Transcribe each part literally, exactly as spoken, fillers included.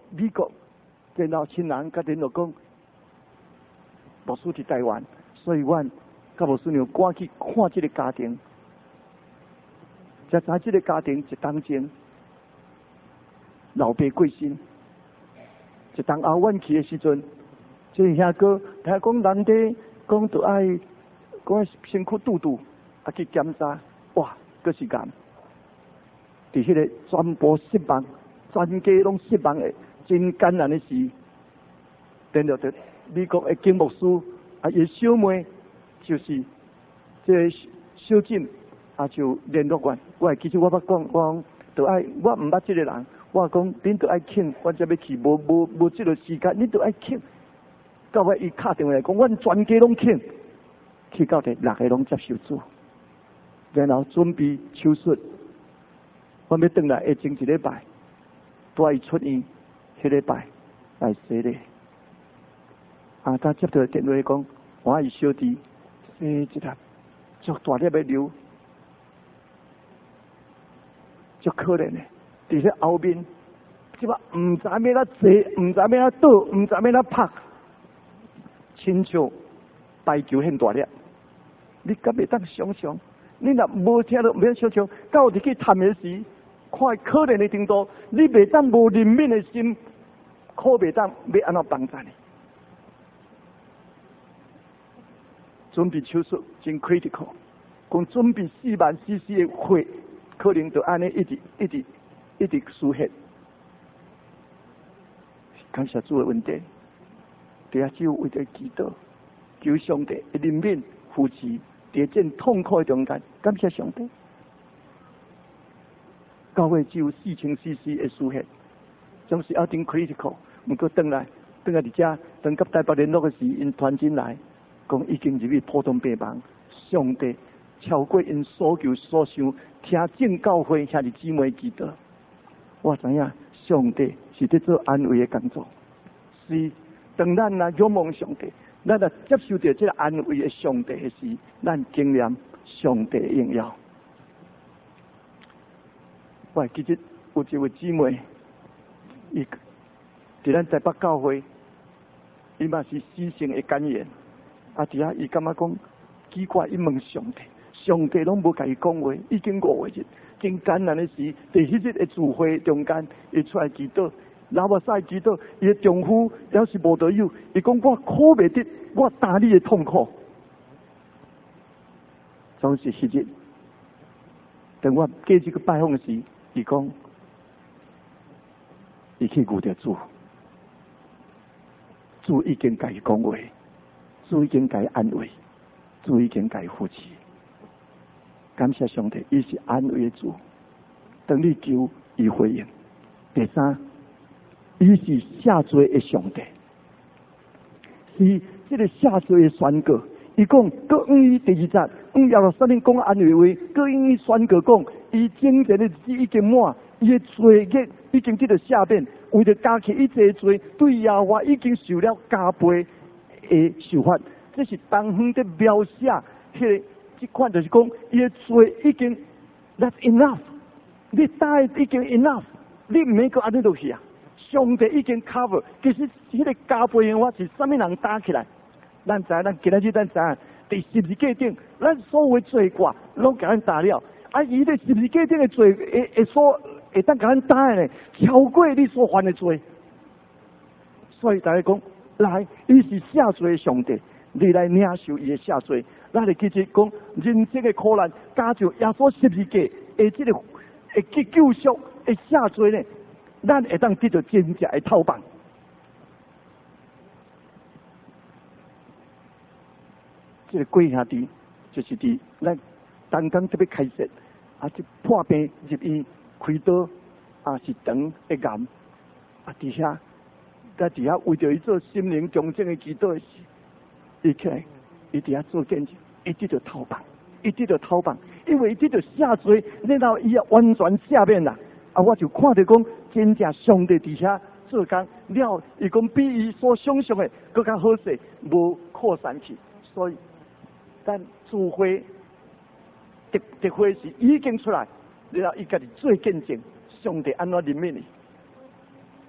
美国，然后亲人甲联络讲，牧师伫台湾，所以阮甲牧师娘赶去看这个家庭，才知这个家庭一当前老爸过身，一当后阮去的时阵，这个兄哥听讲难题，讲着爱讲身躯肚肚，啊去检查，哇，佫是癌。伫迄个全部失望，全家拢失望的，真艰难的事。联络着美国的金牧师，啊，伊小妹就是这个小静，啊，就联络我。我其实我捌讲，我讲着爱，我毋捌这个人，我讲恁着爱请，我才要去，无无无这个时间，恁着爱请。到尾伊敲电话来讲，阮全家拢请，去到第六个拢接受主，然后准备手术。我要转来下前一礼拜，带伊出院，迄礼拜来洗礼。啊，他接到电话讲，我伊小弟洗一粒，足大粒的瘤，足可怜的，伫咧后面，即摆毋知要哪坐，毋知要哪倒，毋知要哪拍，亲像排球很大粒，你敢袂当想象？你若无听到，免想象，到入去探的时。看可怜的程度，你袂当无怜悯的心，可袂当要安怎帮助你？准备手术真 critical， 讲准备四万 C C 的血，可能就安尼一直一直一直输血。感谢主的恩典，第下只有为着祈祷，求上帝的怜悯扶持，在这痛苦的中间，感谢上帝。教会只有四千 C C 的输血，总是要定 critical。毋过转来，转来伫遮，当甲台北联络的时，因传进来，讲已经入去普通病房。上帝超过因所求所想，听正教会兄弟姊妹祈祷。我知影上帝是在做安慰的工作。是，当咱若仰望上帝，咱若接受到这个安慰的上帝的时，咱经验上帝的荣耀。我其实有一位姊妹，伊伫咱台北教会，伊嘛是死性的感染，啊，伫遐伊感觉讲奇怪，伊问上帝，上帝拢无甲伊讲话，已经五月日，真艰难的时，伫迄日的聚会中间，伊出来祈祷，老目屎祈祷，伊的丈夫要是无得有，伊讲我苦袂得，我担你的痛苦，总是迄日，等我过这个拜访时。伊讲，伊去遇到主，主已经甲伊讲话，主已经甲伊安慰，主已经甲伊扶持。感谢上帝，伊是安慰的主。当你求，伊回应。第三，伊是下罪的上帝，是这个下罪的宣告。伊讲，各用伊第二节，用耶路撒冷讲安慰话，各用伊宣告讲，伊精神的日子已经满，伊的罪孽已经得到赦免，为着加起一切罪，对耶和华已经受了加倍的受罚。这是东方的描写，迄、那个这款就是讲，伊的罪已经 that's enough， 你大已经 enough， 你唔免搁安尼落去啊！上帝已经 cover， 其实迄个加倍的话是啥物人打起来？咱知，咱今仔日咱知影，第十字架顶，咱所有的罪过拢甲咱打了。啊，伊咧十字架顶的罪，会会所会当甲咱打的呢，超过你所犯的罪。所以大家讲，来，伊是赦罪的上帝，你来领受伊的赦罪。咱嚟其实讲，人生的苦难，加上耶稣十字架的这个会去救赎的赦罪呢，咱会当得到真正的头棒。这个贵兄弟就是伫咱刚刚特别开设，啊，这破病入院开刀，啊是肠会癌，啊伫遐，在伫遐为着伊做心灵重整的祈祷的时，伊起来，伊伫遐做见证，伊得到头棒，伊得到头棒，因为伊得到赦罪，然后伊也完全赦免啦。啊，我就看着讲，真正上帝伫遐做工了，伊讲比伊所想象的更加好势，无扩散去，所以。但智慧的的会是已经出来，然后伊家己做见证，上帝安怎怜悯你？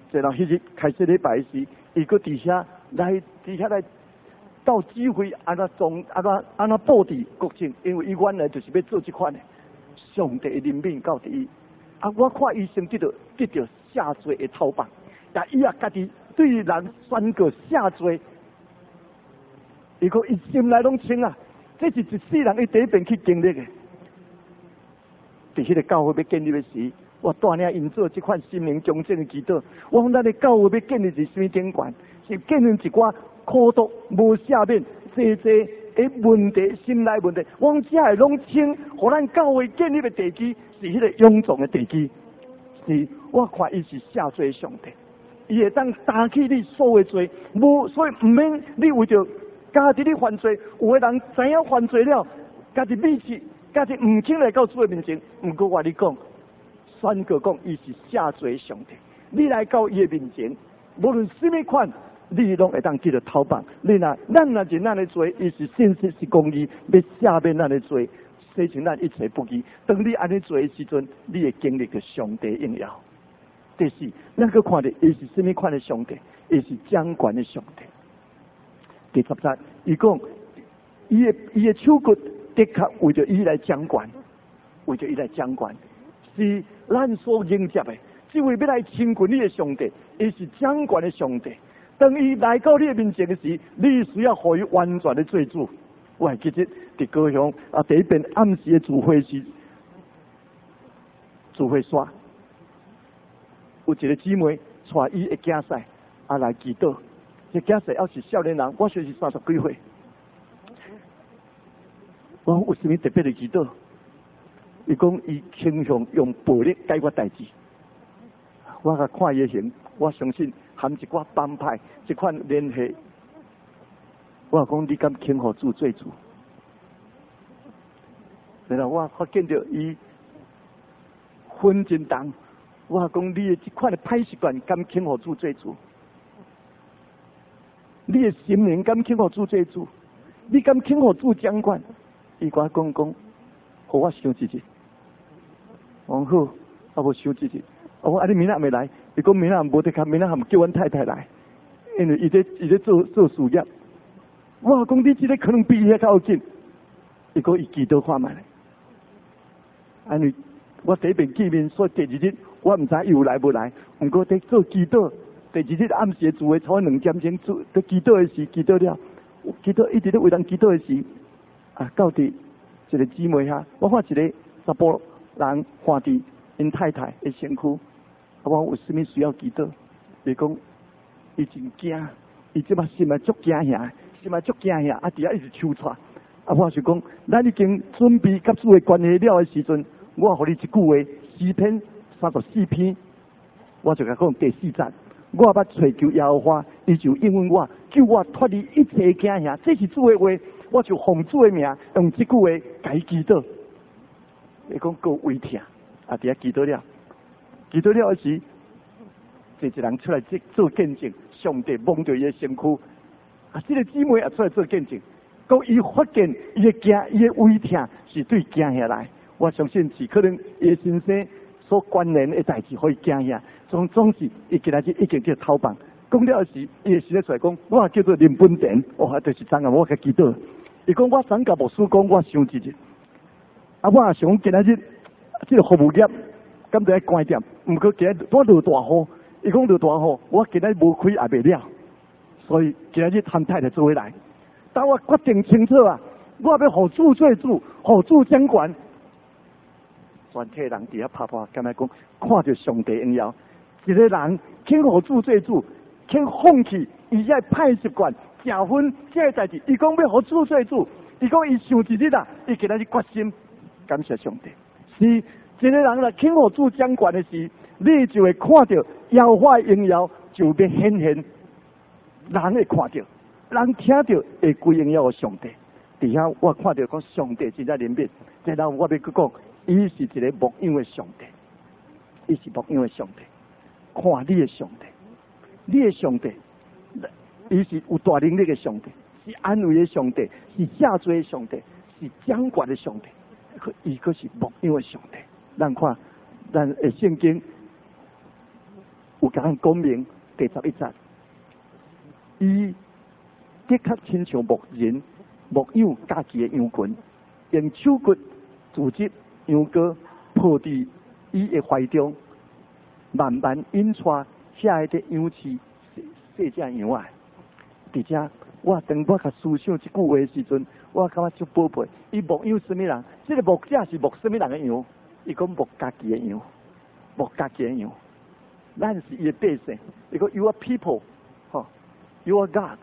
然后迄日开始礼拜时，伊搁伫遐来伫遐来到指挥安怎总安怎安怎布置国政，因为伊原来就是要做即款的。上帝的怜悯到伫伊，啊，我看伊先得到得到下罪的头棒，但伊也家己对人宣告下罪，伊个伊心内拢清啊，这是一世人伊第一遍去经历的。伫迄个教会要建立的时，我带领因做即款心灵强健的祈祷。我讲咱的教会要建立是啥物景观？是建立一寡苦毒、无赦免、济济的问题、心内问题。我讲这个拢清，互咱教会建立的地基是迄个永壮的地基。是，我看伊是赦罪上帝，伊会当担起你所有的罪，无所以毋免你为着家己你犯罪，有的人知影犯罪了，家己秘密。家己唔肯来到主的面前，唔过我你讲，宣告讲伊是赦罪上帝。你来到伊的面前，无论什么款，你拢会当记得头棒。你若咱若是咱的罪，伊是信实是公义，要赦免咱的罪，洗净咱一切不义。当你安尼做的时阵，你会经历着上帝应邀。第四，咱去看着伊是什么款的上帝？伊是掌权的上帝。第十三，伊讲伊的伊的手骨。的确为着伊来掌权，为着伊来掌权，是咱所迎接的。这位要来亲近你的上帝，伊是掌权的上帝。当伊来到你的面前的时，你需要互伊完全的做主。我还记得伫高雄啊，第一遍暗时的聚会时，聚会煞有一个姊妹带伊的囝婿啊来祈祷。这囝婿要是少年人，我说是三十几岁。我讲有什么特别的祈祷？伊讲伊倾向用暴力解决代志。我甲看伊的形，我相信含一寡帮派这款联系。我讲你敢倾互主做主？然后我发现到伊分真重。我讲你的这款的歹习惯敢倾互主做主？你的心灵敢倾互主做主？你敢倾互主掌管？伊甲我讲讲，互我想一日。我讲好，啊无想一日。我讲啊，你明仔未来？伊讲明仔无得看，明仔含叫阮太太来，因为伊在伊在做做事业。我讲你这个可能比伊较要紧。伊讲伊祈祷看卖咧。安尼，我第一遍见面，所以第二日我毋知伊有来无来。毋过在做祈祷，第二日暗时的聚会，超两点钟做，在祈祷的时祈祷了，祈祷一直咧为人祈祷的时。啊，到伫一个姊妹遐，我看一个查甫人看伫因太太的身躯，啊，我有啥物需要祈祷？伊讲伊真惊，伊即马心也足惊吓，心也足惊吓，啊，伫遐一直抽喘。啊，我就讲，咱已经准备甲主的关系了的时阵，我互你一句话，诗篇三十四篇，我就甲讲第四节，我捌寻求耶和华，伊就应允我，救我脱离一切惊吓，这是主的话。我就奉主的名，用这句话改祈祷。伊讲够微疼，啊，伫遐祈祷了，祈祷了时，这一人出来做见证，上帝摸着伊的身躯，啊，这个姊妹也出来做见证，讲伊发现伊的惊，伊的微疼是对惊下来。我相信是可能伊的先生所关联的代志可以惊下，总总是伊今仔日已经叫头棒。讲了时，伊会时咧出来讲，我也叫做林本田，哇，就是昨下我甲祈祷。伊讲我昨甲牧师讲，我想一日，啊，我也想今仔日这个服务业，敢在关店，毋过今仔我落大雨，伊讲落大雨，我今仔无开也袂了，所以今仔日和太太做回来。但我决定清楚啊，我要互主做主，互主掌权。全体人伫遐拍拍，敢若讲看着上帝应邀，一个人肯互主做主。肯放弃伊遐歹习惯、食薰这个代志，伊讲要互主做主，伊讲伊想一日啊，伊今仔日决心，感谢上帝。是一个人若肯互主掌权的时，你就会看到耶和华应邀就要显现，人会看到，人听到会归应邀上帝。伫遐我看到讲上帝真在怜悯，然后我要去讲，伊是一个牧养的上帝，伊是牧养的上帝，看你的上帝。你的上帝，伊是有大能力的上帝，是安慰的上帝，是赦罪的上帝，是掌权的上帝，伊可是牧养的上帝。咱看，咱的圣经有甲咱讲明第十一节，伊的确亲像牧人牧养家己的羊群，用手骨组织羊羔抱伫伊的怀中，慢慢引带下的羊饲细只羊仔。伫遮，我当我甲思想即句话的时阵，我感觉足宝贝。伊牧养什么人？这个牧者是牧什么人的羊？伊讲牧家己的羊，牧家己的羊。咱是伊的百姓，伊讲 Your people， 吼 ，Your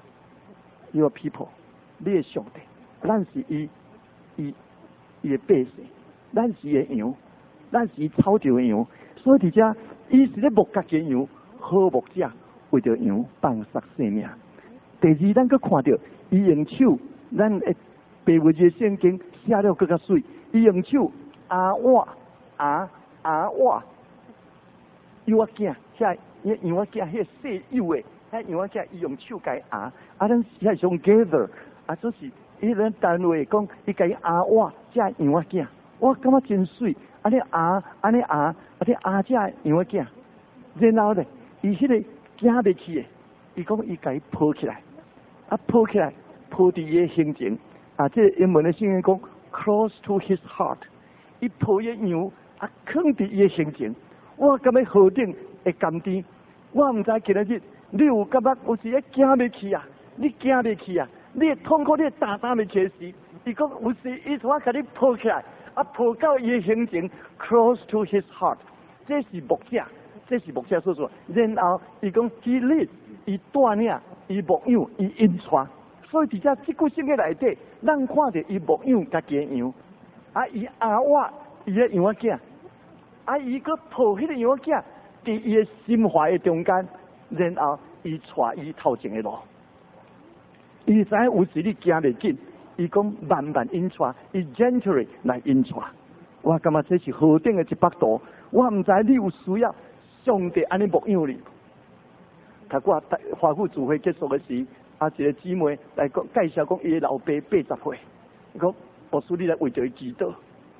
God，Your people， 你的上帝，咱是伊伊伊的百姓，咱是伊的羊，咱是伊草着的羊。所以伫遮，伊是咧牧家己的羊，好牧者为着羊放杀性命。第二，咱阁看到伊用手，咱诶白话字圣经写了更较水，伊用手阿我阿阿我。羊仔囝，遐羊仔囝，迄细幼诶，遐羊仔囝，伊用手甲伊压，啊，咱遐上 gather， 啊，就是伊咱单位讲，伊甲伊压我，遮羊仔囝，我感觉真水，安尼压，安尼压，啊，你压遮羊仔囝，然后咧，伊迄个行袂去诶，伊讲伊甲伊抱起来，啊，抱起来，抱伫伊诶心情，啊，这英文诶圣经讲 close to his heart， 伊抱伊羊，啊，藏伫伊诶心情。我感觉河顶会甘甜，我毋知今仔日你有感觉有时会行袂去啊？你行袂去啊？你会痛苦，你会担担袂起时，伊讲有时伊从我甲你抱起来，啊抱到伊的心情 close to his heart， 这是牧者，这是牧者所做。然后伊讲 he lead， 伊带领，伊牧养，伊引带。所以伫遮即句圣经内底，咱看着伊牧养家己的羊，啊伊压我伊的羊仔囝。啊！伊个抱迄个羊仔囝，伫伊的心怀的中间，然后伊带伊头前的路。伊知有时你行袂紧，伊讲慢慢引带，伊 gently 来引带。我感觉这是何等的一幅图。我毋知你有需要上帝安尼牧养你。甲我华府聚会结束的时，啊一个姊妹来讲介绍讲伊的老爸八十岁，伊讲牧师你来为着伊祈祷。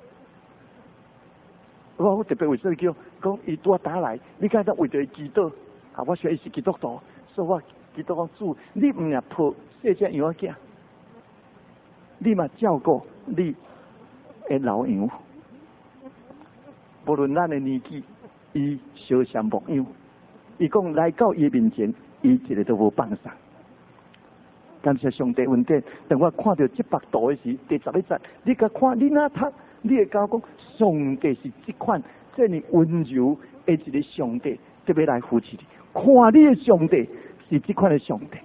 我特别为说叫讲伊拄打来，你敢当为着伊祈祷啊？我说伊是基督徒，所以我祈祷讲主，你毋若抱细只羊仔囝，你嘛照顾你的老羊。无论咱的年纪，伊小相牧养。伊讲来到伊面前，伊一个都无放松。感谢上帝恩典，当我看到这幅图的时，第十一节，你甲看你哪读？你会讲讲，上帝是这款这么温柔的一个上帝，特别来扶持你。看你的上帝是这款的上帝。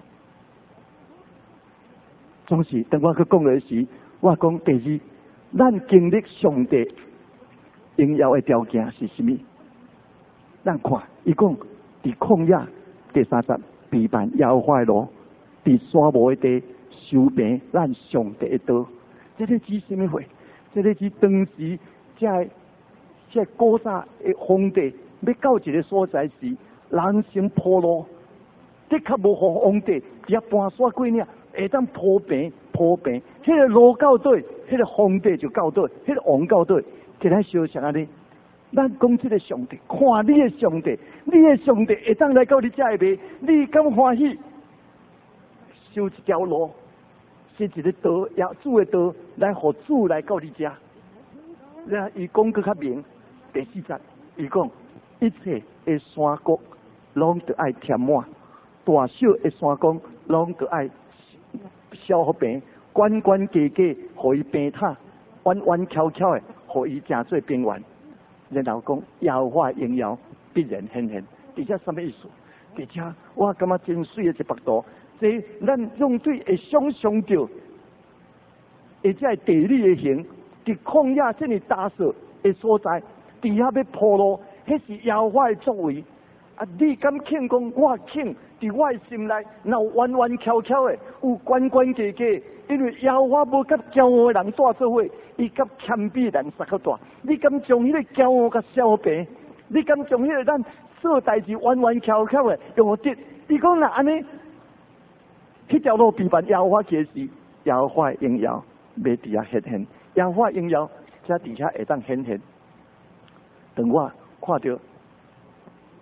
总是当我去讲的时，我讲第二，咱经历上帝应要的条件是什么？咱看，伊讲伫旷野第三节，陪伴耶和华的路，伫沙漠的地修平咱上帝的道。这个指什么话？这个是当时在在古早的皇帝要到一个所在时，人先铺路，的确无互皇帝伫遐搬山过岭，会当铺平铺平。迄个路到底，迄个皇帝就到底，迄个王到底，给咱小像安尼。咱讲这个上帝，看你的上帝，你的上帝会当来到你遮下边，你敢欢喜？修一条路。是一个道，也主的道，来互主来到你遮。然后伊讲搁较明，第四节，伊讲一切的山谷拢得爱填满，大小的山岗拢得爱消好平，关关家家，互伊平坦，弯弯翘翘的，互伊成做平原。然后讲耶和华荣耀必然显现，伫遮什么意思？伫遮我感觉真水的一幅图。这咱用对会想象到，而且地理的形，伫旷野这么大小的所在，伫遐要铺路，迄是耶和华的作为。啊，你敢肯讲我肯？伫我的心内，若有弯弯翘翘的，有关关家家，因为耶和华无甲骄傲的人带做伙，伊甲谦卑的人撒较大。你敢将迄个骄傲甲消平？你敢将迄个咱做代志弯弯翘翘的用得？伊讲若安尼。迄条路比办耶和华嘅时，耶和华荣耀要伫遐显现，耶和华荣耀在底下会当显现。当我看到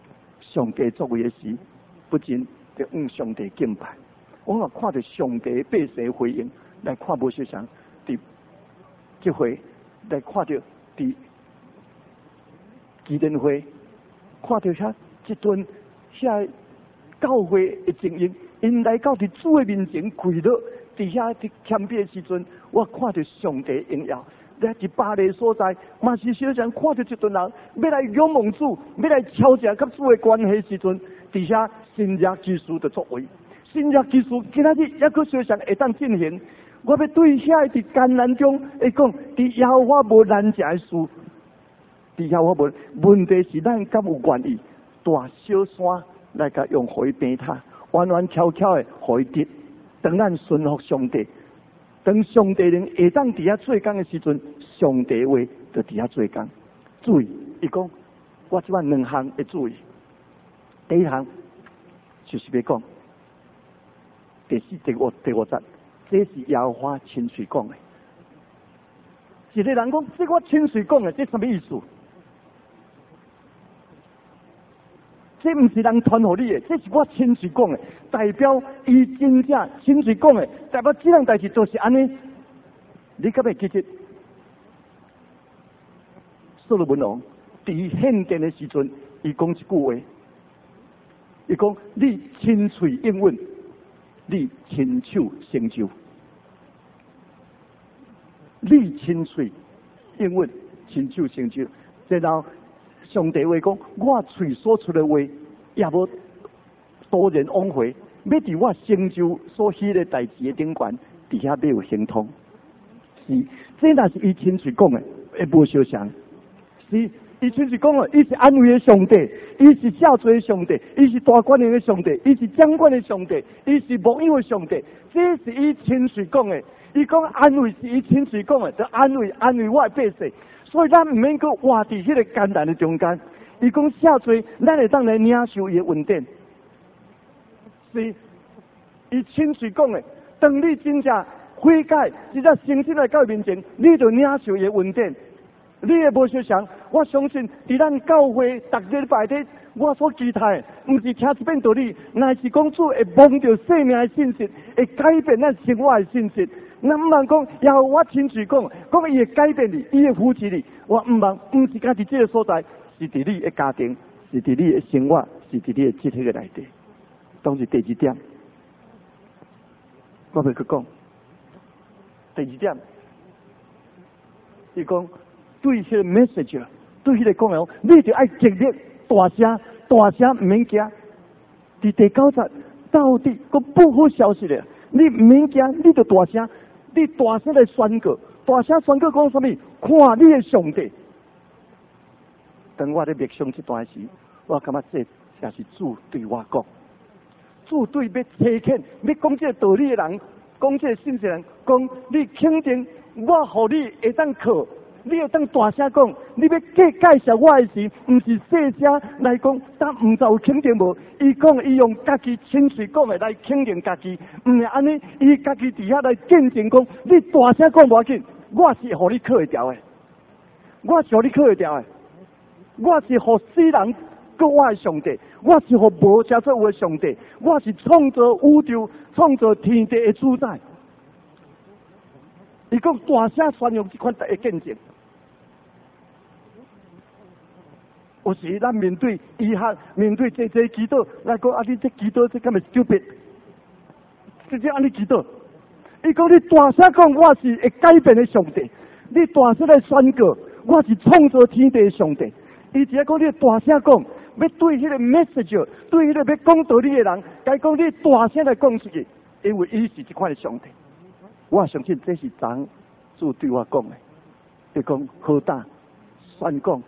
上帝作为的时，不仅得向上帝敬拜。我也看到上帝百姓回应，来看无相像伫这回来看到伫基甸会，看到遐一顿遐教会的精英，因来到伫主的面前跪落，伫遐伫谦卑的时阵，我看到上帝荣耀。在伫巴黎所在，嘛是小像看到一顿人要来仰望主，要来敲正甲主的关系时阵，伫遐新约技术的作为，新约技术今仔日也阁小像会当进行。我要对遐伫艰难中会讲，伫耶和华无难成的事，伫耶和华无问题是咱敢有愿意大小山来甲用互伊平塌，弯弯翘翘的互伊直，当咱顺服上帝。当上帝人下当伫遐做工的时阵，上帝话就伫遐做工。注意，伊讲我即摆两项会注意。第一项就是要讲第四、第五、第五节，这是耶和华亲嘴讲的。一个人讲，这我亲嘴讲的，这什么意思？这不是人传互你的，这是我亲自讲的，代表伊真正亲自讲的，代表这样代志就是安尼。你敢会记得？所罗门王伫献殿的时阵，伊讲一句话，伊讲：你亲嘴应允，你亲手成就。你亲嘴应允，亲手成就。然后上帝话讲，我嘴所出的话，也无多人枉费，要伫我成就所许的代志的顶悬，伫遐要有行通。是，这若是伊亲自讲的，会无相像。是，伊亲自讲的，伊是安慰的上帝，伊是下罪的上帝，伊是大官人的上帝，伊是掌管的上帝，伊是牧养的上帝。这是伊亲自讲的。伊讲安慰是伊亲自讲的，就安慰安慰我的百姓。所以咱唔免搁活伫迄个艰难的中间。伊讲下罪，咱会当来领受伊的恩典。是，伊亲自讲的。当你真正悔改，真正诚心来到面前，你就领受伊的恩典。你也无相像，我相信伫咱教会逐个礼拜日，我所期待的，毋是听一遍道理，乃是讲主会蒙着生命的信息，会改变咱生活的信息。咱毋通讲，也我亲自讲，讲伊会改变你，伊会扶持你。我毋通，毋是家己这个所在，是伫你的家庭，是伫你的生活，是伫你的集体的内底。当是第二点，我要去讲。第二点，伊讲对迄个 message， 对迄个讲的，你就爱极力大声，大声毋免惊。伫第九节到底个不好消息咧，你毋免惊，你就大声。你大声来宣告，大声宣告讲什么？看你的上帝。当我咧默想这段时，我感觉这也是主对我讲，主对要提醒、要讲这个道理的人，讲这个信息的人，讲你肯定我互你会当靠，你会当大声讲，你要介介绍我的时，毋是细声来讲，但毋知有肯定无？伊讲伊用家己亲自讲的来肯定家己，毋是安尼，伊家己伫遐来见证讲，你大声讲无要紧，我是互你靠会调的，我是互你靠会调的，我是互死人搁我的上帝，我是互无加做有的上帝，我是创造宇宙、创造天地的主宰。伊讲大声宣扬这款的见证。有时咱面对医学，面对这这祈祷，来讲啊，你这祈祷这敢会 stupid？ 直接安尼祈祷。伊讲你大声讲，我是会改变的上帝；你大声来宣告，我是创造天地的上帝。伊直接讲你大声讲，要对迄个 message， 对迄个要讲道理的人，该讲你大声来讲出去，因为伊是这款的上帝。我相信这是长主对我讲的，伊讲好大宣讲。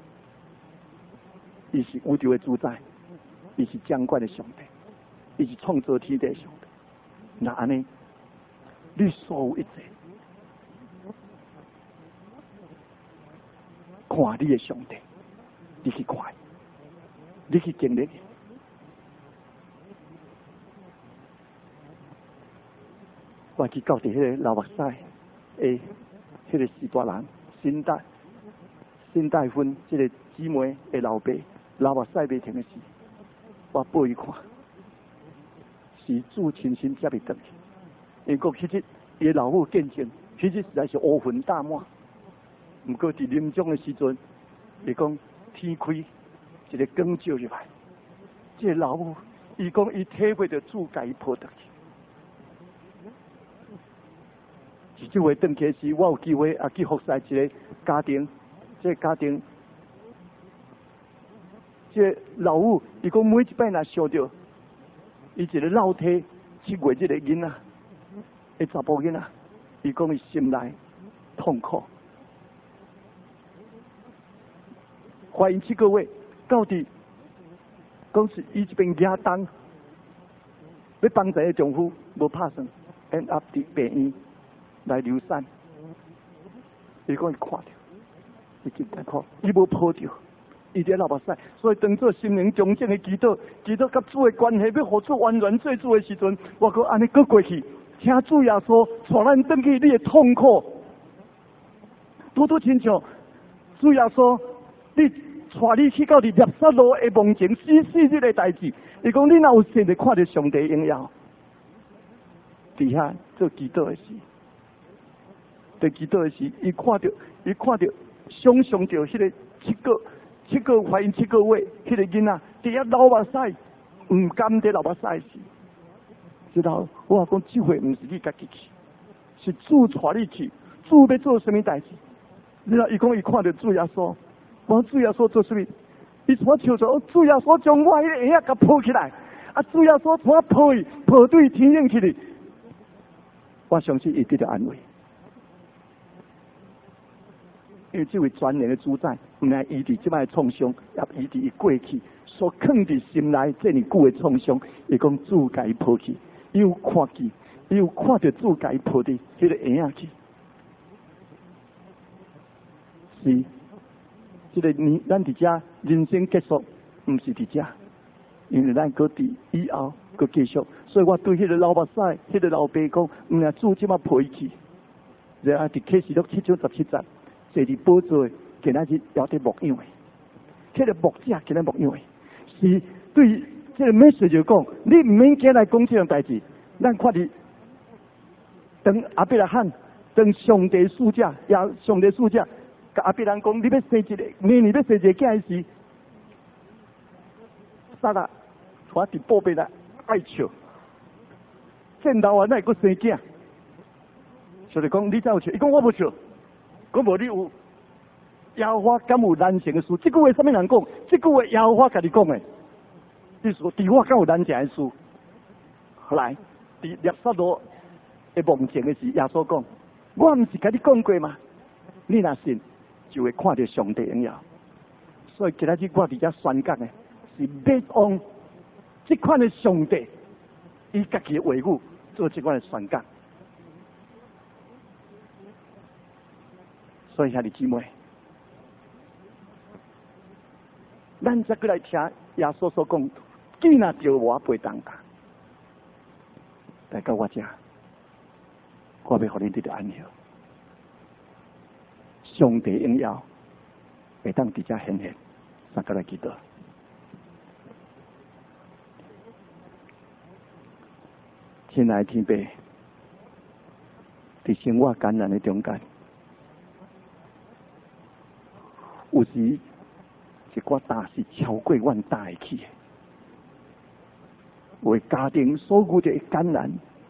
伊是宇宙的主宰，伊是掌管的上帝，伊是创造天地的上帝。那安尼，你所有一切，看你的上帝，你去看，你去经历。我去到伫迄个老目屎诶，迄个士大人辛大辛大芬，即个姊妹的老爸。老目屎袂停的时， 我报伊看，是主亲身接伊转去。因讲迄日伊老母见证，迄日实在是乌云大满。毋过伫临终的时阵，伊讲天开一个光照入来，这个老母伊讲伊体会到主甲伊抱倒去。是这回转去时，我有机会也去服侍一个家庭，这个家庭。这個、老母，伊讲每一摆若想到，伊一个老体七月这个囡仔，一查甫囡仔，伊讲伊心内痛苦。怀孕七个月，到底讲是伊这边亚当，要帮助个丈夫无拍算 ，end up 伫病院来流产。伊讲伊看到，伊紧来看，伊无抱着。伊伫流目屎，所以当做心灵中正的祈祷，祈祷甲主的关系要互主完全做主的时阵，我阁安尼搁过去，请主耶稣带咱转去你的痛苦，拄拄亲像主耶稣，你带你去到伫孽撒路的梦境死死日的代志，伊讲你若有信就看到上帝荣耀，伫遐做祈祷的时，在祈祷的时，伊看到伊看到想象到迄个七个。七个怀孕七个月，迄、那个囡仔伫遐流目屎，唔甘伫流目屎时，知道我讲这回唔是你家己去，是主带你去，主要做什么代志？你知伊讲伊看到主耶稣，我主耶稣做什么？伊我求着主耶稣将我迄个婴仔甲抱起来，啊主耶稣我抱伊抱对天上去哩，我相信伊得到安慰。因为这位全能的主宰，唔来医治即摆创伤，也医治伊过去所藏伫心内这么久的创伤。伊讲主甲伊抱去，伊有看见，伊有看到主甲伊抱伫迄个婴仔去。是，这个年咱伫遮人生结束，唔是伫遮，因为咱搁伫以后搁继续。所以我对迄个老目屎，迄个老爸讲，唔来主即摆抱伊去。然后伫启示录七章十七节。坐伫宝座，今仔日要伫牧养的，迄个牧者今仔牧养的，是对这个美事就讲，你唔免惊来讲这样代志，咱看伫当阿伯来喊，当上帝使者，也上帝使者，甲阿伯人讲，你要生一个，明年要生一个囝时，撒拉，我伫宝贝来爱笑，见到我那个生囝，所以讲你怎有笑？伊讲我无笑。讲无你有，耶和华敢有难成的事？这句话什么人讲？这句话耶和华家己讲的。你说，伫我敢有难成的事？后来，伫列撒罗的梦境的时，耶稣讲：我唔是甲你讲过吗？你若信，就会看到上帝荣耀。所以今仔日我伫遮宣讲的，是要用这款的上帝，伊家己的话语做这款的宣讲。所以兄弟姊妹，咱再过来听耶稣所讲，既然叫我背当家，来到我家，我要互你得到安息。上帝荣耀会当伫遮显现，咱过来祈祷。亲爱的天父，伫生活艰难的中间。有时一寡担是超过阮担会起的，为家庭所遇的艰难，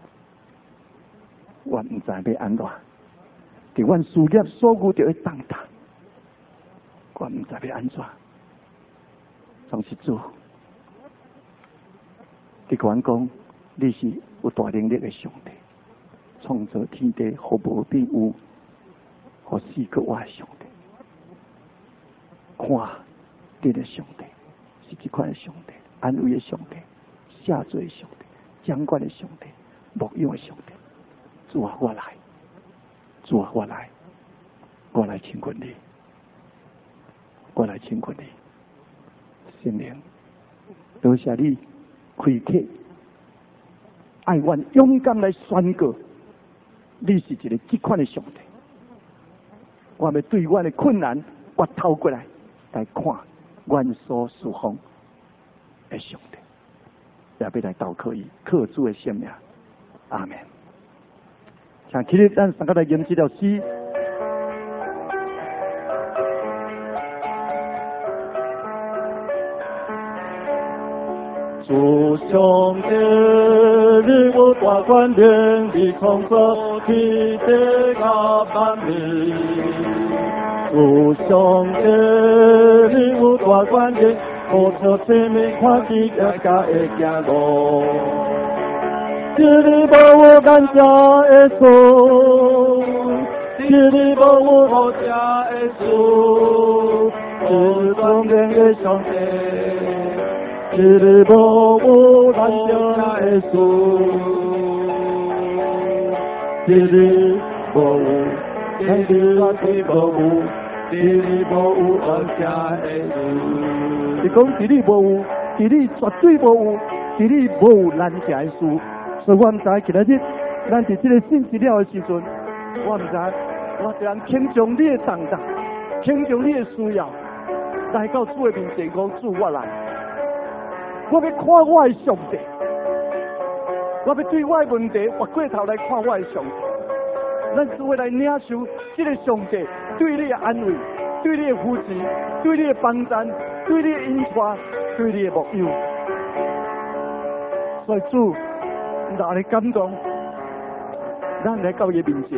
我唔知要安怎；伫阮事业所遇的重担，我唔知要安怎。总是主，你甲阮讲，你是有大能力的上帝，创造天地，互无变有，互四个我的上帝。看，你的上帝是这款的上帝，安慰的上帝，下罪的上帝，掌管的上帝，牧养的上帝。主啊，我来，主啊，我来，我来亲近你，我来亲近你。圣灵，多谢你开启，爱阮勇敢来宣告，你是一个这款的上帝。我们对阮的困难，我透过来。来看阮所侍奉的上帝， 也要来祷告伊，靠主的性命。阿门。请起立，咱大家来吟这条诗。主兄弟，你我大观念，你创造天地甲万民。主兄弟，你我大观念，好叫生命看见家家的行路。一日无有咱家的主，一日无有我家的主，主中间的兄弟。一日无有咱家的主，一日无有，一日我是无有，一日无有咱家的主。你讲一日无有，一日绝对无有，一日无有咱家的主。所以我唔知今日咱伫这个信息了的时阵，我唔知我这样轻重你的重担，轻重你的需要，来到主的面前讲主我来。我要看我的上帝，我要对我的问题回过头来看我的上帝。咱只会来领受这个上帝对你的安慰，对你的扶持，对你的帮赞，对你的引带，对你的牧养。所以主，哪里感动？咱来到伊面前，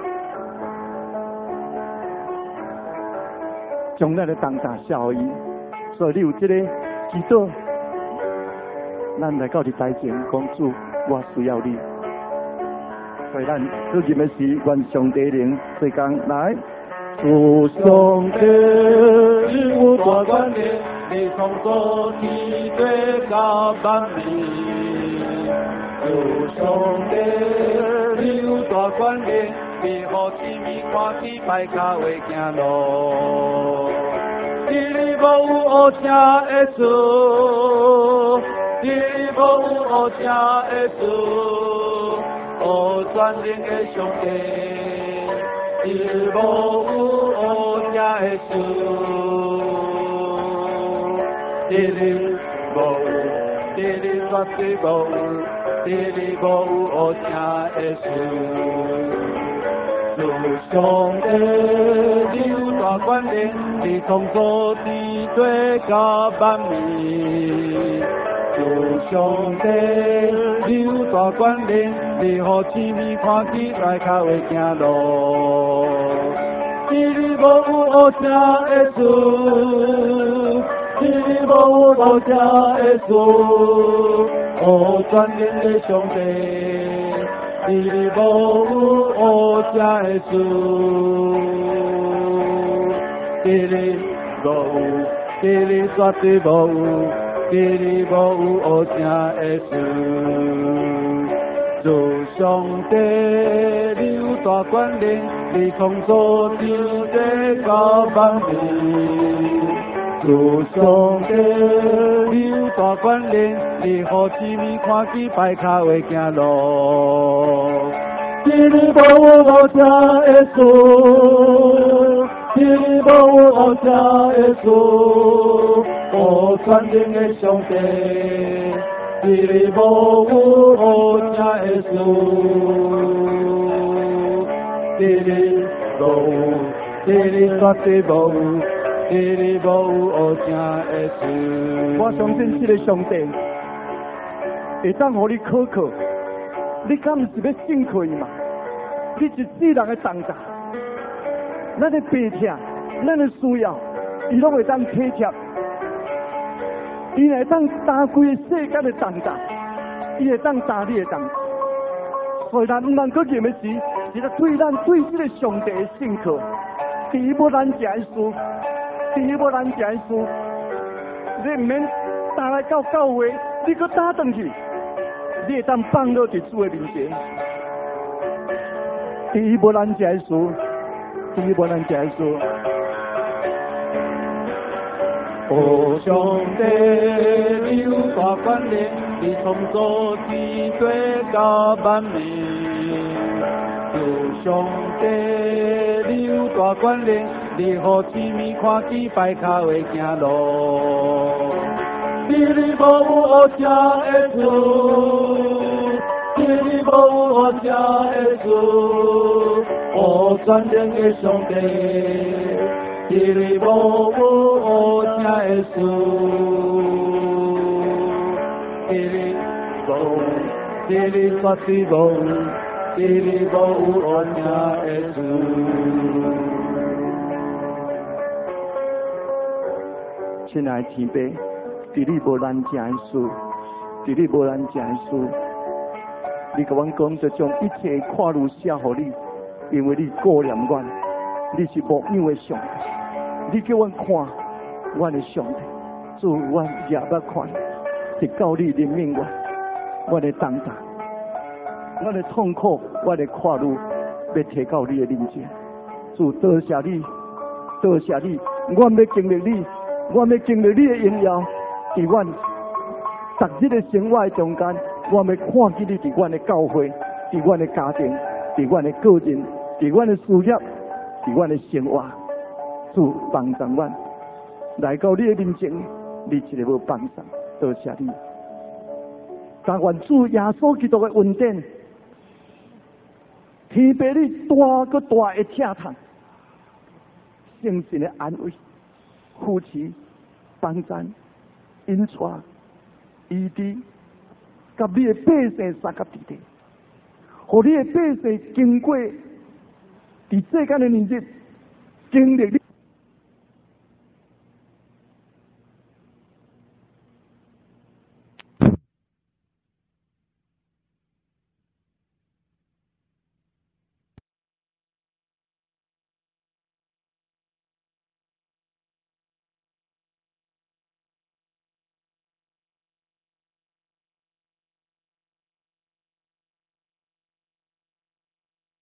将咱的重担卸予伊。所以你有这个祈祷。咱来到你台前，讲主，我需要你。所以咱做任的事，愿上帝灵做工来。主上帝，你有大观念，你创造天地甲万民。主上帝，你有大观念，你予天命看见歹脚会行路。一日无有乌车的主。一日无有乌车的主，乌全能的上帝。一日无有乌车的主，一日无有，一日绝对无有，一日无有乌车的主。主上帝，你有大观念，你创造天地甲万民。主上帝，你有大观念，你予天命看见来脚会行路。一日无有乌车的主，一日无有乌车的主，乌全能的上帝。一日无有乌车的主，一日无有，一日绝对无有。一日无有乌车的主，主上帝，你有大观念，你创造天地甲万民。主上帝，你有大观念，你予天命看见歹脚会行路。一日无有乌车的主，一日无有乌车的主。乌全能的上帝，一日无有乌车的主，一日无有，一日绝对无有，一日无有乌车的主。我相信这个上帝会当互你考考，你敢毋是要信靠伊嘛？你一世人的重担，咱的病痛，咱的需要，伊拢会当体贴。伊会当担规个世间的重担，伊会当担你的重担。所以咱毋能搁任的时，是咧对咱对这个上帝的信靠。第一无咱家的事，第一无咱家的事，你毋免担来到教会，你搁担转去，你会当放落伫主的面前。第一无咱家的事，第一无咱家的事。哦，上帝，你有大观念，你创造天地甲万民。主上帝，你有大观念，你予天命看见歹脚会行路。一你无有学的主，你无有学的主，我全能的上帝，你无有学的主，你无，你发的无，你无有学的主。亲爱的天父，伫你无难成的事，伫你无难成的事，你甲阮讲，就将一切看如写互你，因为你顾念阮，你是无样的上帝。你叫阮看，阮的上帝，主阮也捌看，直到你怜悯我，阮的重担，阮的痛苦，阮的看如要提到你的面前。主多谢你，多谢你，阮要经历你。我要经历你的荣耀，伫阮逐日的生活中间，我要看见你伫阮的教会，伫阮的家庭，伫阮的个人，伫阮的事业，伫阮的生活，主帮助阮来到你的面前，你一个要帮助，多谢你。但愿主耶稣基督的恩典，天父你大个大的疼痛，圣神的安慰。扶持、帮赞、引带、医治，甲你的百姓三甲地地，互你的百姓经过伫世间的日子，经历你